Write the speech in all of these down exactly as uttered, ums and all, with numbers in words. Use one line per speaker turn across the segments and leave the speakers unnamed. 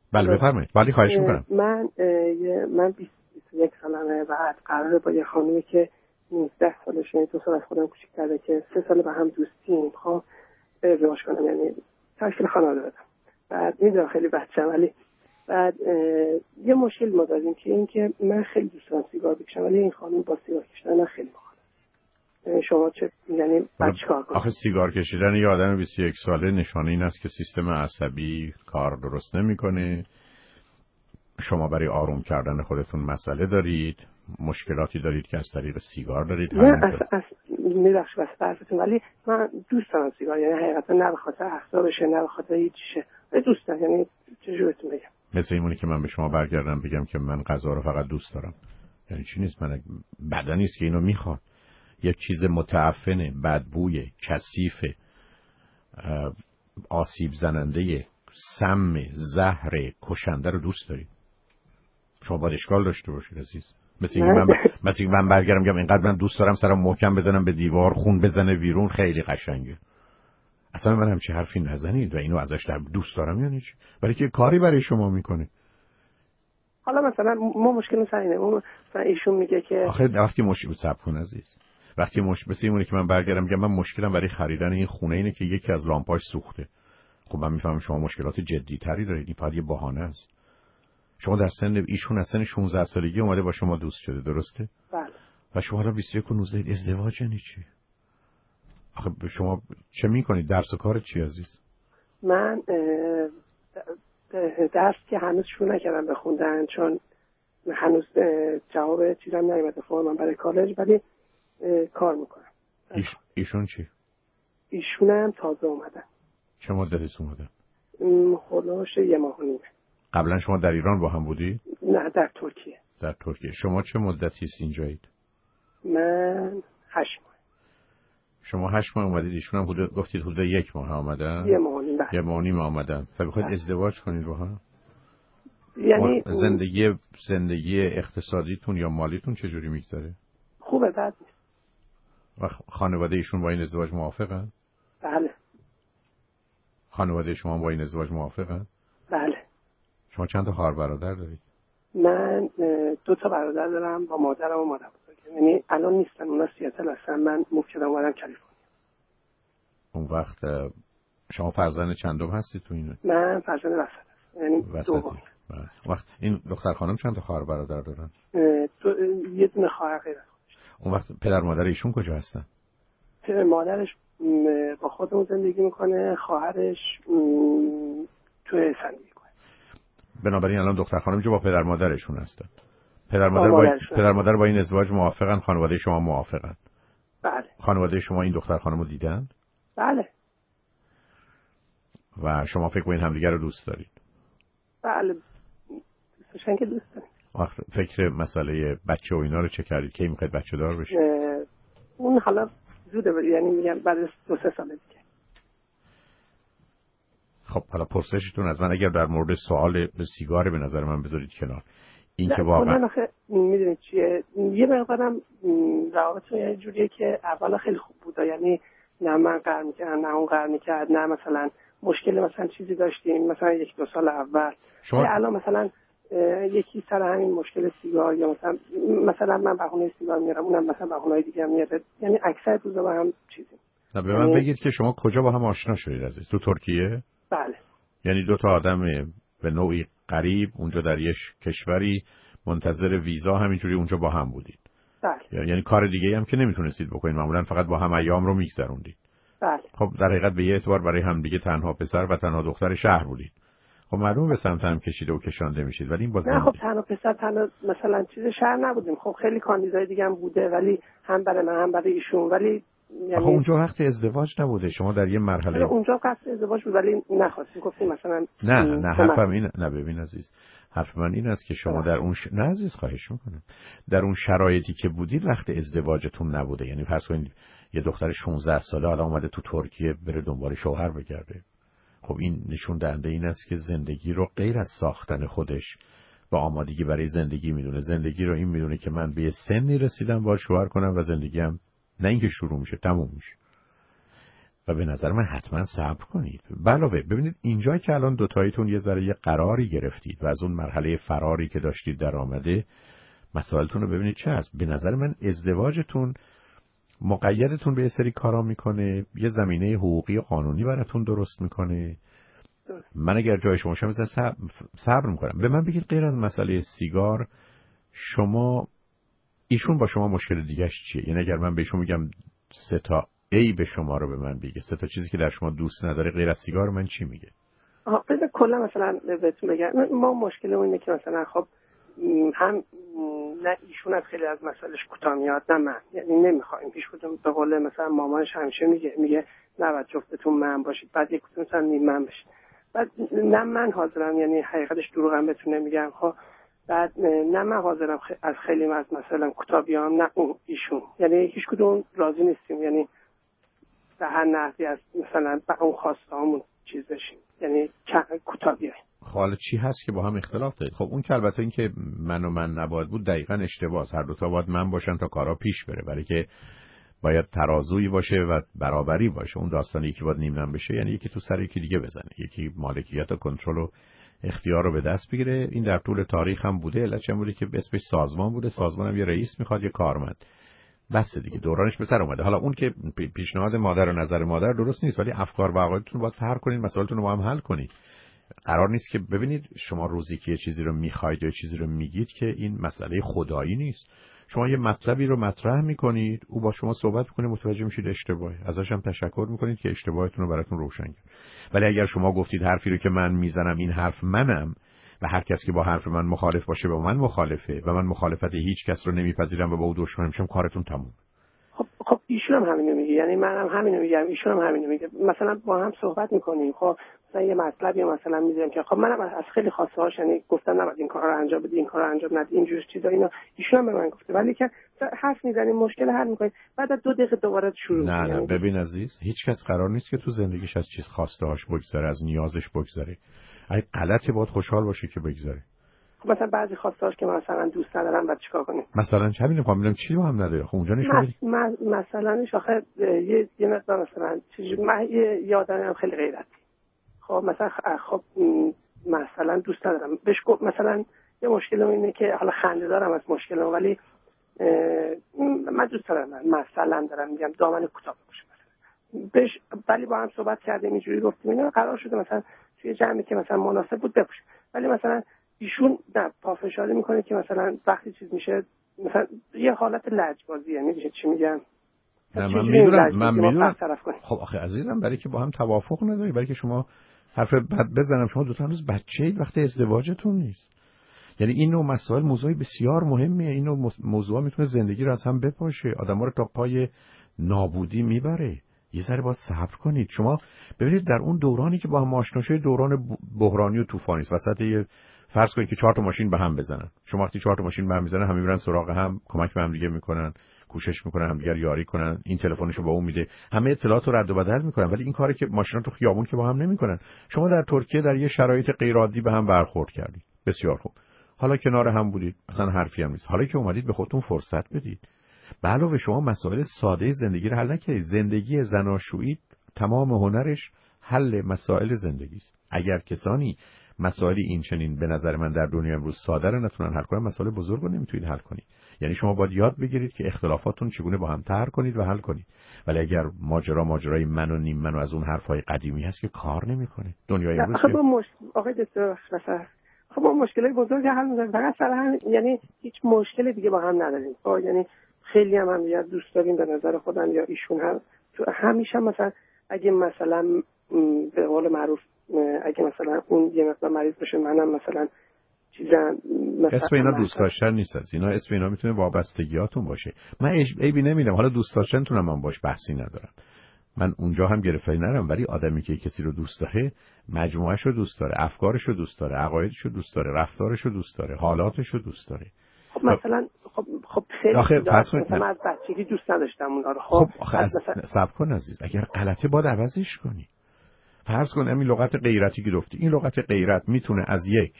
بله بفرمایید. ولی خواهش میکنم.
من من بیست و یک سالمه، بعد قراره با یه خانومی که نوزده سالشه، دو سال از خودم کوچیک‌تره، که سه سال با هم دوستیم، خب ازدواج کنم، یعنی تشکیل خانواده بدم. بعد میدونم خیلی بچه‌م، ولی بعد یه مشکل ما داریم که این که من خیلی دوست دارم سیگار بکشم، ولی این خانم با سیگار کشیدن خیلی مخالفه. شما چه یعنی بعد چیکار کنم؟
آخه سیگار کشیدن یه آدم بیست و یک ساله نشانه این است که سیستم عصبی کار درست نمی‌کنه. شما برای آروم کردن خودتون مسئله دارید، مشکلاتی دارید که از طریق سیگار دارید.
نه از از میبخش بس طرفتون، ولی من دوست دارم سیگار، یعنی حقیقتا نه به خاطر اعصابشه نه به خاطر هیچیشه، دوست دارم. یعنی چجوریتون بگم؟
مثل اینونی که من به شما برگردم بگم که من غذا رو فقط دوست دارم، یعنی چی نیست؟ من بدنی است که اینو میخواد. یک چیز متعفنه، بدبوی، کثیف، آسیب زننده، سم، زهر، کشنده رو دوست دارید. شما باید اشکال داشته باشید عزیز. مثل اینکه من ب... مثل اینکه من برگردم بگم اینقدر من دوست دارم سرم محکم بزنم به دیوار، خون بزنه بیرون، خیلی قشنگه. اصلا من همچین حرفی نزنید و اینو ازش در دوست دارم یعنی چی؟ برای که کاری برای شما میکنه.
حالا مثلا ما مشکل سر اینه، اون مثلا ایشون میگه که
آخه وقتی مشکل صبر کن عزیز، وقتی مشکل مثل اینه که من برگردم میگم من مشکلم برای خریدن این خونه اینه که یکی از لامپاش سوخته. خب من میفهمم شما مشکلات جدی تری دارید، این فقط یه بهانه است. شما در سن ایشون از سن شانزده سالگی اومده با شما دوست شده، درسته؟
بله.
و شما را بیست و یک و نوزده ازدواج یعنی چی؟ آخه شما چه میکنید؟ درس و کار چی عزیز؟
من درس که هنوز شروع نکردم بخوندن، چون هنوز جواب چیزم نیومده فرمم برای کالج، ولی کار میکنم.
ایش... ایشون چی؟
ایشون هم تازه اومدن.
چه مدتی اومدن؟
خلاص یه ماه و نیمه.
قبلا شما در ایران با هم بودی؟
نه در ترکیه.
در ترکیه. شما چه مدتی است اینجایید؟
من هشت ماه.
شما هشت ماه اومدید، ایشون هم حدود گفتید حدود یک ماه اومدن؟
یه ماه و نیم.
یه ماه و نیم اومدن. فکر بخواید ازدواج کنید با هم؟
یعنی
زندگی زندگی اقتصادیتون یا مالیتون چجوری میگذره؟
خوبه، بد نیست.
و خانواده ایشون با این ازدواج موافقن؟
بله.
خانواده شما با این ازدواج موافقن؟
بله.
شما چند تا خواهر برادر دارید؟
من دو تا برادر دارم با مادرم و مادر بزرگم. یعنی الان نیستن، اونا سیاتل هستن، من موو کردم اومدم کالیفرنیا.
اون وقت شما فرزند چندم هستی تو این؟
من فرزند وسط هستم، یعنی دوم.
وقت این دختر خانم چند تا خواهر برادر دارن؟
دو... یه دونه خواهر غیر از خودش.
اون وقت پدر مادر ایشون کجا هستن؟
پدر مادرش با خودمون زندگی میکنه، خواهرش توی زندگی کنه.
بنابراین الان دختر خانم جو با پدر مادرشون هستن. پدر مادر با پدر مادر با این ازدواج موافقن، خانواده شما موافقن؟
بله.
خانواده شما این دختر خانم رو دیدن؟
بله.
و شما فکر کنید همدیگه رو دوست دارید؟
بله. دوستشن که دوست داریم.
وقت فکر مسئله بچه و اینا رو چه کردید؟ کی میخواید بچه دار بشید؟
اون حالا زوده، یعنی میگم بعد از دو سه ساله دیگه.
خب حالا پرسشتون از من اگر در مورد سوال به سیگار به نظر من بذارید کنار، این که واقعا
آخه میدونید چیه، یه مقدارم روابطتون یه جوریه که اولا خیلی خوب بود، یعنی نه من قهر میکردم نه اون قهر میکرد، نه مثلا مشکل مثلا چیزی داشتیم مثلا یک دو سال اول شما الان مثلا یکی سر همین مشکل سیگار یا مثلا مثلا من بهونه سیگار میارم، اونم مثلا بهونه‌های دیگه میاره، یعنی اکثر روزا با هم چیزی.
نه به من بگید که شما کجا با هم آشنا شدید عزیز؟ تو ترکیه؟
بله.
یعنی دو تا آدم به نوعی غریب اونجا در یک کشوری منتظر ویزا همینجوری اونجا با هم بودید؟
بله.
یعنی کار دیگه هم که نمیتونستید بکنید، معمولا فقط با هم ایام رو میگذروندید.
بله.
خب در حقیقت به یه اعتبار برای هم دیگه تنها پسر و تنها دختر شهر بودید. خب معلومه به سمت هم کشیده و کشانده میشید، ولی این باز
نه. خب تنها پسر تنها مثلا چیز شهر نبودیم، خب خیلی کاندیدای دیگه هم بوده، ولی هم برای من هم برای ایشون، ولی
یعنی اونجا وقت ازدواج نبوده، شما در یه مرحله
اونجا قصد ازدواج بود ولی نخواستیم، گفتیم مثلا
نه نه حرفم این نه ببین عزیز، حرف من این است که شما در اون ش... نه عزیز خواهش میکنم، در اون شرایطی که بودید وقت ازدواجتون نبوده. یعنی فرض کنید یه دختر شانزده ساله حالا اومده تو ترکیه بره دنبال شوهر بگرده، خب این نشون دهنده این است که زندگی رو غیر از ساختن خودش با آمادگی برای زندگی میدونه. زندگی رو این میدونه که من به سنی رسیدم با شوهر کنم و زندگیم نه اینکه شروع میشه تموم میشه. و به نظر من حتما صبر کنید. علاوه ببینید اینجا که الان دوتاییتون یه ذره یه قراری گرفتید و از اون مرحله فراری که داشتید در آمده مسائلتون رو ببینید چه هست. به نظر من ازدواجتون مقیدتون به یه سری کارا میکنه، یه زمینه حقوقی و قانونی براتون درست میکنه. من اگر جای شما شم مثلا صبر, صبر میکنم. به من بگید غیر از مسئله سیگار شما ایشون با شما مشکل دیگه‌اش چیه؟ یعنی اگر من بهشون میگم سه تا ای به شما رو به من بگه، سه تا چیزی که در شما دوست نداره غیر از سیگار، من چی میگه؟
آها بذار کلا مثلا بهتون بگم ما مشکل اون اینه که مثلا خب هم نه ایشون از خیلی از مسائلش کوتاه میاد نه من، یعنی نمیخوایم هیچ کدوم. به قول مثلا مامانش همیشه میگه میگه نه جفتتون من باشید، بعد یک کدوم مثلا نیم من بشید. بعد نه من حاضرم، یعنی حقیقتش دروغم بهتون نمیگم ها، بعد نه من حاضرم از خیلی از مثلا کوتاه بیام نه اون ایشون، یعنی هیچ کدوم راضی نیستیم، یعنی به هر نحوی از مثلا به اون خواستهامون چیز بشیم، یعنی کوتاه بیایم.
حالا چی هست که با هم اختلاف دارید؟ خب اون که البته این که من و من نباید بود دقیقاً اشتباهه. هر دو تا باید من باشن تا کارا پیش بره، برای که باید ترازویی باشه و برابری باشه. اون داستانی یکی باید نیم نم بشه، یعنی یکی تو سر یکی دیگه بزنه، یکی مالکیت و کنترل و اختیار رو به دست بگیره. این در طول تاریخ هم بوده. علتش هم بوده که اسمش سازمان بوده، سازمان هم یه رئیس میخواد یه کارمند، بس دیگه دورانش به سر اومده. حالا اون که پیشنهاد مادر و نظر مادر درست نیست، ولی افکار و عقایدتون باید فرق کنین، مسائلتون رو با هم حل کنید. قرار نیست که ببینید شما روزی که یه چیزی رو میخواید یا چیزی رو میگید که این مسئله خدایی نیست. شما یه مطلبی رو مطرح میکنید، او با شما صحبت میکنه، متوجه میشید اشتباهه، ازش هم تشکر میکنید که اشتباهتون رو براتون روشن کرد. ولی اگر شما گفتید حرفی رو که من میزنم این حرف منم و هر کس که با حرف من مخالف باشه با من مخالفه و من مخالفت هیچ کس رو نمیپذیرم و با او دشمن میشم، کارتون تموم.
خب خب ایشون هم همینو میگه، یعنی منم هم همینو میگم، ایشون هم همینو میگه. مثلا با هم صحبت میکنیم، خب مثلا یه مطلبی مثلا میذاریم که خب منم از خیلی خواسته هاش یعنی گفتم نباید این کارا رو انجام بدی، این کارا رو انجام ندی، اینجور چیزا، اینا ایشون هم به من گفته، ولی که حرف میزنیم مشکل حل میکنیم، بعد از دو دقیقه دوباره شروع
نه
میکنیم.
نه ببین عزیز، هیچ کس قرار نیست که تو زندگیش از چیز خواسته هاش بگذره، از نیازش بگذره. اگه غلطی باید خوشحال باشه که بگذره.
خب مثلا بعضی خواستهاش که مثلا دوست ندارم، بعد چیکار کنیم؟
مثلا چه می‌دونم میگم چی با هم نداره. خب اونجا نشون بدید.
مثلا آخه یه یه مقدار مثلا چیزی من یه یادم خیلی غیرتی. خب مثلا خب مثلا دوست ندارم بهش گفت، مثلا یه مشکل اینه که حالا خنده دارم از مشکل، ولی من دوست دارم مثلا دارم میگم دامن کوتاه باشه مثلا بهش، ولی با هم صحبت کردیم اینجوری گفتیم اینا قرار شده مثلا توی جمعی که مثلا مناسب بود بپوشه، ولی مثلا ایشون نه پافشاری میکنه که مثلا وقتی چیز میشه مثلا یه حالت لجبازیه، میگه چی میگم؟
نه من میدونم من میدونم خب آخه عزیزم برای که با هم توافق نداری، برای که شما حرف بد بزنم، شما دو تا هنوز بچه‌اید وقتی ازدواجتون نیست. یعنی این نوع مسائل موضوعی بسیار مهمیه. این نوع موضوع میتونه زندگی رو از هم بپاشه، آدم‌ها رو تا پای نابودی میبره. یه ذره باید صبر کنید. شما ببینید در اون دورانی که با هم آشنا شدید دوران بحرانی و طوفانی است، وسط یه فرض کنید که چهار تا ماشین به هم بزنن. شما وقتی چهار تا ماشین به هم میزنن همه میرن سراغ هم، کمک به هم دیگه میکنن، کوشش میکنن همدیگر یاری کنن، این تلفنشو با اون میده، همه اطلاعات رو رد و بدل میکنن، ولی این کاری که ماشینا تو خیابون که با هم نمیکنن. شما در ترکیه در یه شرایط غیر عادی به هم برخورد کردید، بسیار خوب، حالا کنار هم بودید، اصلا حرفی هم نیست. حالا که اومدید به خودتون فرصت بدید. به علاوه شما مسائل ساده زندگی رو حل نکردید. زندگی زناشویی تمام هنرش حل مسائل زندگی است. اگر کسانی مسائلی این چنین به نظر من در دنیا امروز ساده رو نتونن حل کنن، مسائل بزرگ رو نمیتونید حل کنید. یعنی شما باید یاد بگیرید که اختلافاتون چگونه با هم طرح کنید و حل کنید. ولی اگر ماجرا ماجرای من و نیم من و از اون حرفای قدیمی هست که کار نمیکنه. دنیای امروز
خب مش... آقای دکتر مثلا خب ما مشکلای بزرگ حل می‌کنیم، فقط سر هم، یعنی هیچ مشکل دیگه با هم نداریم. خب یعنی خیلی هم هم یا دوست داریم به نظر خودم یا ایشون هم همیشه مثلا اگه مثلا به قول معروف اگه مثلا اون یه مقدار مریض بشه منم مثلا چیزا مثلا
اسم اینا دوست داشتن نیست، از اینا اسم اینا میتونه وابستگیاتون باشه. من عیبی نمیدم، حالا دوست داشتنتونم من باش بحثی ندارم، من اونجا هم گرفتاری ندارم، ولی آدمی که کسی رو دوست داره مجموعه‌اش رو دوست داره، افکارش رو دوست داره، عقایدش رو دوست داره، رفتارش رو دوست داره، حالاتش رو دوست داره.
خب مثلا خب خب خیلی
آخه پس
مثلا از بچگی دوست نداشتم اونا رو.
خب آخه از صبر کن عزیز، اگر غلطه باید عوضش کنی. فرض کن همین لغت غیرتی که گفتی، این لغت غیرت میتونه از یک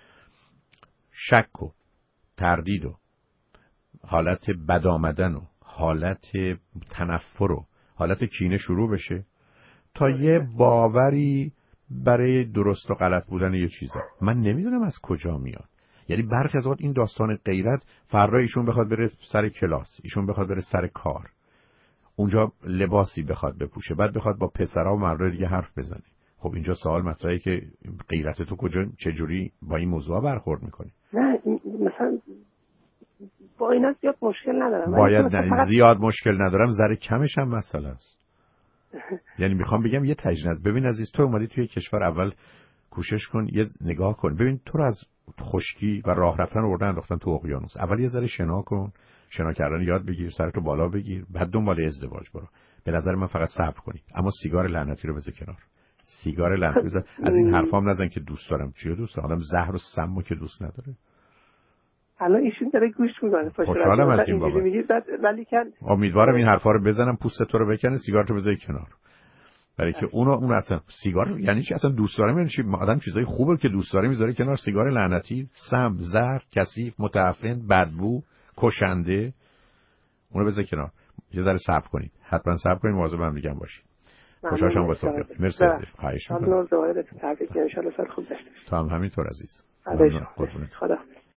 شک و تردید و حالت بد آمدن و حالت تنفر و حالت کینه شروع بشه تا یه باوری برای درست و غلط بودن یه چیزا. من نمیدونم از کجا میاد. یعنی برخی از وقت این داستان غیرت، فردا ایشون بخواد بره سر کلاس، ایشون بخواد بره سر کار، اونجا لباسی بخواد بپوشه، بعد بخواد با پسرها و مردای دیگه حرف بزنه. خب اینجا سوال مطرحه که غیرت تو کجا، چجوری با این موضوع برخورد میکنی؟
نه مثلا با اینا زیاد مشکل ندارم.
باید نه فقط... زیاد مشکل ندارم، ذره کمش هم مسئله است. یعنی میخوام بگم یه تجناز. ببین عزیز، تو اومدی توی کشور، اول کوشش کن یه نگاه کن، ببین تو رو از خشکی و راه رفتن آوردن انداختن تو اقیانوس. اول یه ذره شنا کن، شنا کردن یاد بگیر، سرتو بالا بگیر، بعد دنبال ازدواج برو. به نظر من فقط صبر کنی. اما سیگار لعنتی رو بذار کنار. سیگار لعنتی بذار. از این حرفام نزن که دوست دارم. چیو دوست دارم؟ آدم زهر و سمو که دوست نداره.
الان ایشون داره گوش میکنه.
خوشحالم از این بابا.
ولی کن
امیدوارم این حرفا رو بزنم پوست تو رو بکنه، سیگارتو بذاری کنار. برای که اونو اون اصلا سیگار یعنی چی؟ اصلا دوست دارم یعنی چی؟ آدم چیزای خوبه که دوست داره میذاره کنار. سیگار لعنتی، سم، زهر، کثیف، متعفن، بدبو، کشنده، اونو بذار کنار. یه ذره صبر کنید، حتما صبر کنید، مواظب هم دیگه باشید. خوشحال شدم با صحبت. مرسی عزیز. خواهش می‌کنم.
الله زاهدت تبریک ان شاء الله سال خوب داشته باشید.
تو هم همینطور عزیز.
خدا